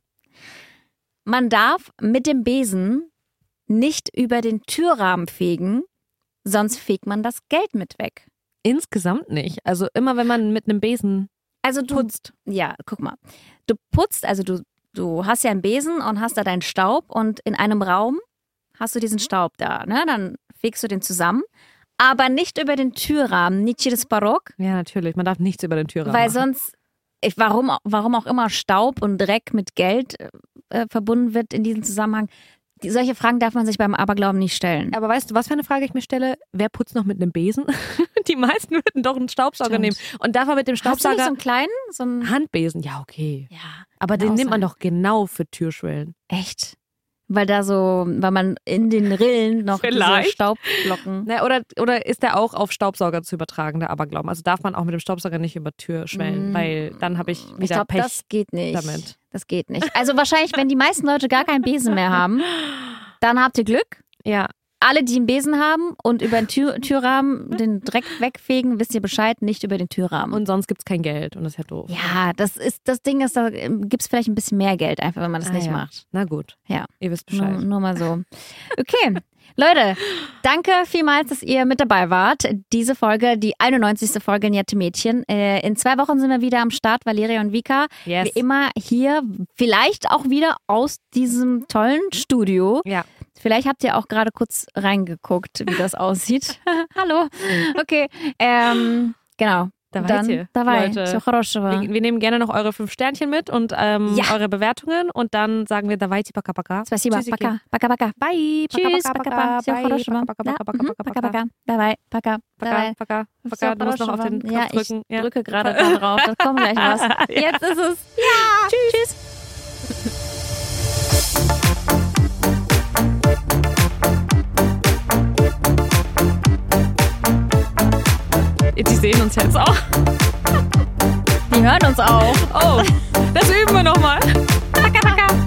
Man darf mit dem Besen nicht über den Türrahmen fegen, sonst fegt man das Geld mit weg. Insgesamt nicht. Also immer, wenn man mit einem Besen putzt. Ja, guck mal. Du putzt, also du hast ja einen Besen und hast da deinen Staub und in einem Raum hast du diesen Staub da, ne? Dann fegst du den zusammen, aber nicht über den Türrahmen, nicht jedes Barock. Ja, natürlich, man darf nichts über den Türrahmen Weil machen. sonst, warum auch immer Staub und Dreck mit Geld verbunden wird in diesem Zusammenhang, solche Fragen darf man sich beim Aberglauben nicht stellen. Aber weißt du, was für eine Frage ich mir stelle? Wer putzt noch mit einem Besen? Die meisten würden doch einen Staubsauger nehmen. Und darf man mit dem Hast du Staubsauger... nicht so einen kleinen? So einen Handbesen, ja okay. Ja, Aber kann den auch nimmt man sein. doch genau für Türschwellen. Echt? Weil man in den Rillen noch diese Vielleicht. Staubglocken... Na, oder ist der auch auf Staubsauger zu übertragen, der Aberglauben? Also darf man auch mit dem Staubsauger nicht über Türschwellen, weil dann habe ich wieder Ich glaube, Pech das geht nicht. damit. Das geht nicht. Also wahrscheinlich, wenn die meisten Leute gar keinen Besen mehr haben, dann habt ihr Glück. Ja, Alle, die einen Besen haben und über den Türrahmen den Dreck wegfegen, wisst ihr Bescheid, nicht über den Türrahmen. und sonst gibt es kein Geld und das ist ja doof. ja, das Ding ist, da gibt es vielleicht ein bisschen mehr Geld, einfach wenn man das nicht ja. macht. Na gut, Ja, ihr wisst Bescheid. nur mal so. Okay, Leute, danke vielmals, dass ihr mit dabei wart. Diese Folge, die 91. Folge Niette Mädchen. In 2 Wochen sind wir wieder am Start, Valeria und Vika. Yes. Wie immer hier, vielleicht auch wieder aus diesem tollen Studio. Ja. Vielleicht habt ihr auch gerade kurz reingeguckt, wie das aussieht. Hallo. Okay, genau. Давайте, Давай. Leute. Всё хорошего. Wir nehmen gerne noch eure 5 Sternchen mit und eure Bewertungen und dann sagen wir давайте, пока-пока. Спасибо. Tschüssики. Пока. Пока-пока. Bye. Tschüss. Пока-пока. Пока-пока. Всего Bye. хорошего. Пока-пока. Да, пока-пока. Давай. Пока. Давай. Пока. Всего Du musst noch auf хорошего. den Knopf Ja, ich drücken. drücke gerade da drauf. Da kommt gleich was. Jetzt ist es. Ja. Tschüss. Die sehen uns jetzt auch. Die hören uns auch. Oh, das üben wir nochmal. Пока-пока.